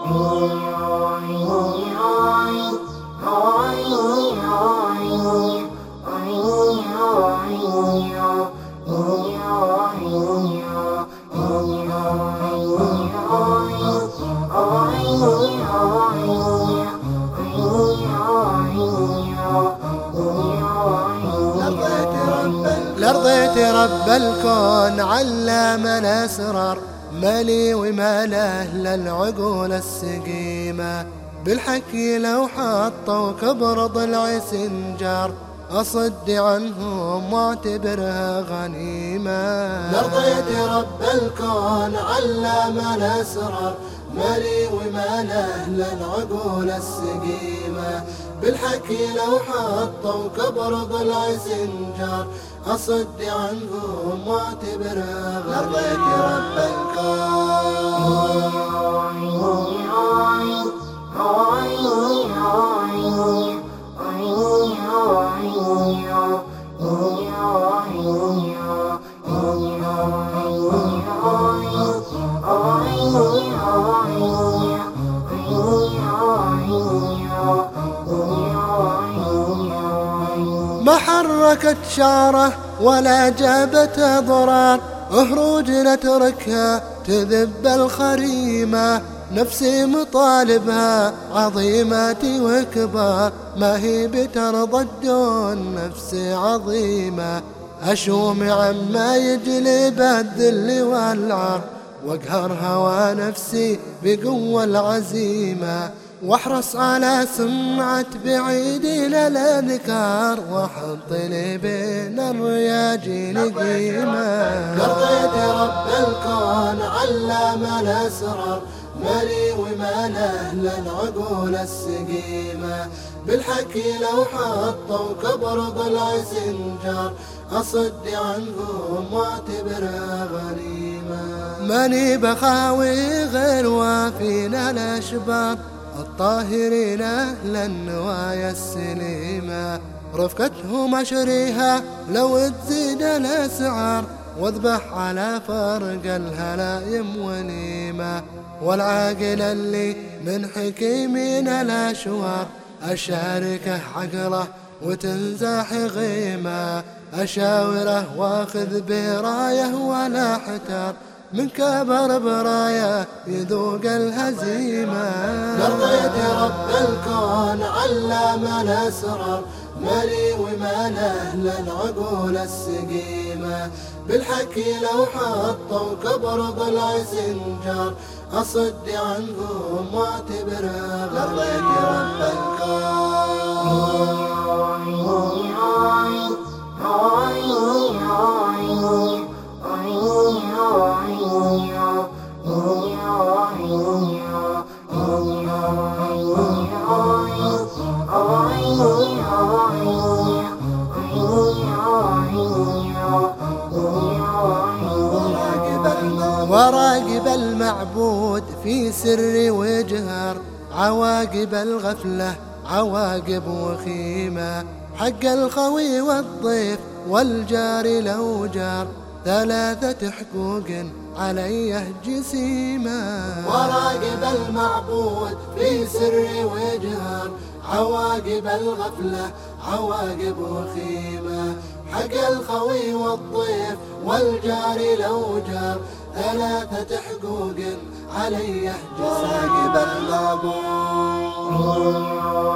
لرضيت رب الكون علام الأسرار، مالي وماله للعقول السقيمة، بالحكي لو حطوا كبر ضلع سنجار، أصد عنهم واعتبرها غنيمة. لرضيت رب الكون علام الأسرار، مالي وماله للعقول السقيمة، بالحكي لو حطوا كبر ضلع سنجار، أصد عنهم واعتبرها غنيمة. لرضيت رب الكون ما حركت شعره ولا جابت ضرار، اهروج نتركها تذب الخريمة، نفسي مطالبها عظيماتي وكبار، ما هي بترضى الدون نفسي عظيمة، أشوم عما يجلب الذل والعار، واقهر هوى نفسي بقوة العزيمة، واحرص على سمعة بعيدين الأذكار، واحط لي بين الرياجين قيمة. لرضيت رب الكون علام الأسرار، مالي وماله للعقول السقيمة، بالحكي لو حطوا كبر ضلع سنجار، أصد عنهم واعتبرها غنيمة. ماني بخاوي غير وافين الأشبار، الطاهرين أهل النوايا السليمة، رفقتهم أشريها لو تزيد الأسعار، واذبح على فرق الهلايم وليمة، والعاقل اللي من حكيمين الأشوار، أشاركه عقله وتنزاح غيمة، أشاوره واخذ برايه ولا احتار، من كبر برايه يذوق الهزيمة. لرضيت رب الكون علام الأسرار، مالي وماله للعقول السقيمة، بالحكي لو حطوا كبر ضلع سنجار، أصد عنهم واعتبرها غنيمة. لرضيت رب الكون وراقب المعبود في سر وجهر، عواقب الغفلة عواقب وخيمة، حق الخوي والضيف والجار لو جار، ثلاثة حقوق عليه جسيمة. وراقب المعبود في سر وجهر، عواقب الغفلة عواقب وخيمة، حق الخوي والضيف والجار لو جار، ثلاثة حقوق عليه جسيمة. وراقب المعبود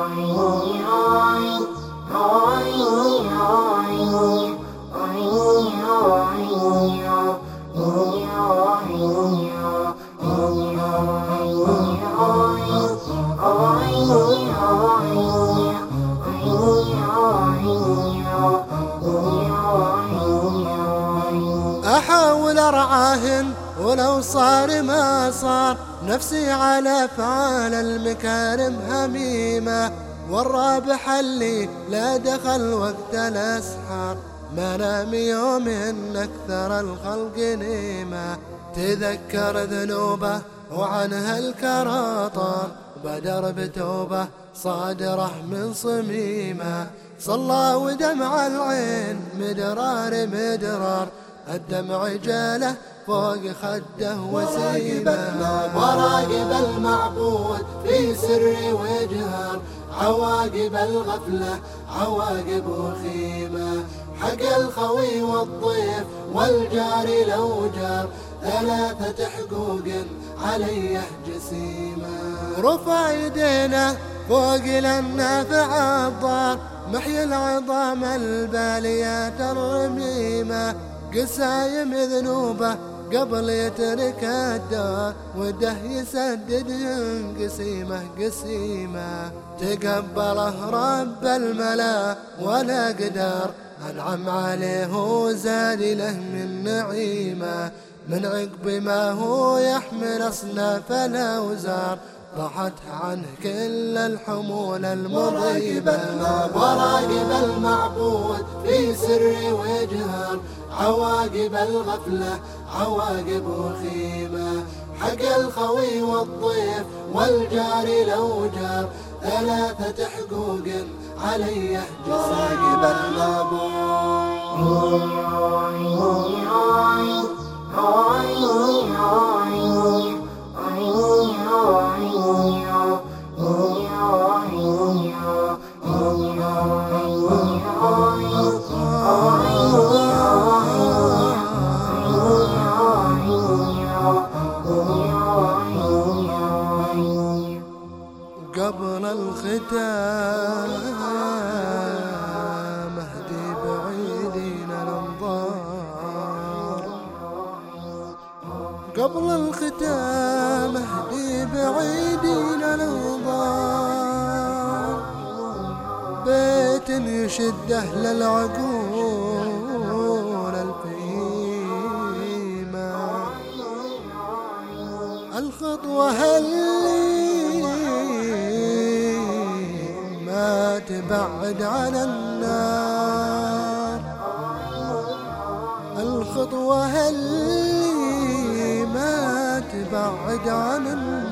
أحاول أرعاهن ولو صار ما صار، نفسي على أفعال المكارم هميمة، والرابح اللي لا دخل وقت الأسحار، ما نام يوم إن أكثر الخلق نيمة، تذكر ذنوبه وعنها الكراطان، بدر بتوبة صادرة من صميمة، صلى ودمع العين مدرار مدرار، الدمع جاله فوق خده وسيمة. وراقب المعبود في سر وجهر، عواقب الغفلة عواقب وخيمة. حق الخوي والضيف والجار لو جار، ثلاثة حقوق عليه جسيمة. رفع يدينا فوق للنافع الضار، محيي العظام الباليات الرميمة. قسايم ذنوبه قبل يترك الدار، وده يسدد قسيمة قسيمة. تقبله رب الملا ولا قدر، أنعم عليه وزاد له من نعيمة. من عقب ما هو يحمل أصناف الأوزار، طاحت عنه كل الحمول المضيبة. وراقب المعبود في سر وجهر، عواقب الغفلة عواقب وخيمة. حق الخوي والضيف والجار لو جار، ثلاثة حقوق عليه جسيمة. وراقب المعبود قبل الختام مهدي بعيدين الانظار. قبل الختام مهدي بعيدين الانظار، بيت يشده للعقول الفهيمة. الخطوة اللي ما تبعد عن النار، الخطوة اللي ما تبعد عن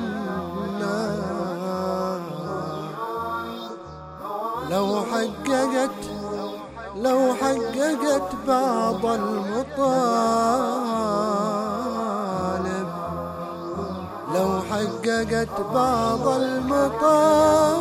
النار. لو حققت بعض المطالب، لو حققت بعض المطالب،